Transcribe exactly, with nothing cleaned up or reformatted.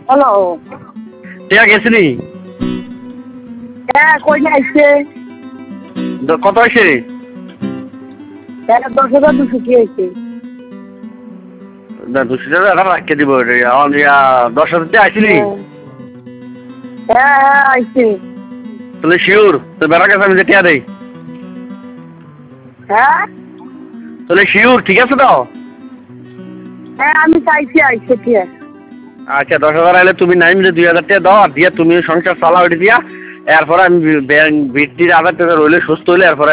Hello. টিয়া গেছিনি? হ্যাঁ, কই আইছে? দ- কত হয়েছে? হ্যাঁ, দশ হাজার দুশো কি হয়েছে? না দুশো টাকা এখন রাখতে দিব রে। আমার ইয়া দশ হাজার টাকা আইছিলি? হ্যাঁ হ্যাঁ আইছে। তাহলে শিওর তো বেড়া কাছে আমি যে টিয়া দেই। হ্যাঁ তাহলে শিওর ঠিক আছে তো? হ্যাঁ আমি চাইছি আইছে কি? আচ্ছা দশ হাজার আইলে তুমি নাই মিলে দুই হাজার টাকা দাও আর দিয়া তুমি সংসার চালাও ওইটা দিয়া এরপরে আমি ব্যাংক ভিত্তির আধার টাকা রইলে সুস্থ হইলে এরপরে